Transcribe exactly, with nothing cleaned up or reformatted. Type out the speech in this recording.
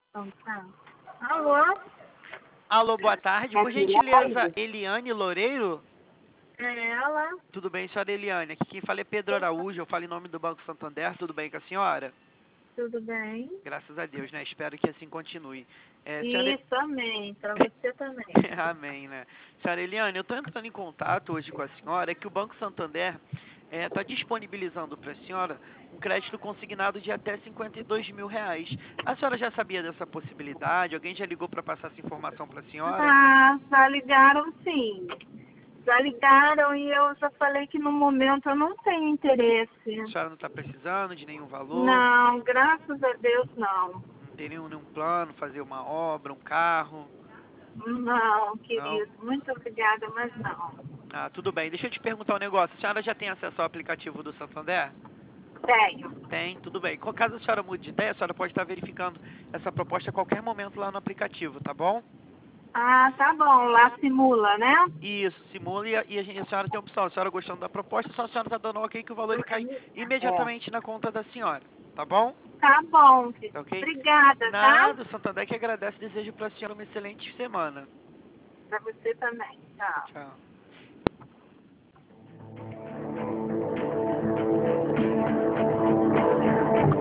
Então tá. Alô? Alô, boa tarde. Por gentileza, Eliane Loureiro? É ela? Tudo bem, senhora Eliane? Aqui quem fala é Pedro Araújo, eu falo em nome do Banco Santander. Tudo bem com a senhora? Tudo bem? Graças a Deus, né? Espero que assim continue. É, senhora... Isso, amém. Pra você também. Amém, né? Senhora Eliane, eu estou entrando em contato hoje com a senhora, é que o Banco Santander está disponibilizando para a senhora um crédito consignado de até cinquenta e dois mil reais. A senhora já sabia dessa possibilidade? Alguém já ligou para passar essa informação para a senhora? Ah, já ligaram sim. Já ligaram e eu já falei que no momento eu não tenho interesse. A senhora não está precisando de nenhum valor? Não, graças a Deus não. Não tem nenhum, nenhum plano, fazer uma obra, um carro? Não, Não? querido. Muito obrigada, mas não. Ah, tudo bem. Deixa eu te perguntar um negócio. A senhora já tem acesso ao aplicativo do Santander? Tenho. Tem, tudo bem. Caso a senhora mude de ideia, a senhora pode estar verificando essa proposta a qualquer momento lá no aplicativo, tá bom? Ah, tá bom. Lá simula, né? Isso, simula e a, e a, gente, a senhora tem a opção. A senhora gostando da proposta, só a senhora está dando ok que o valor ele cai É. imediatamente na conta da senhora, tá bom? Tá bom, querido. Tá ok? Obrigada, tá? Nada, o Santander que agradece e desejo para a senhora uma excelente semana. Pra você também. Tchau. Tchau.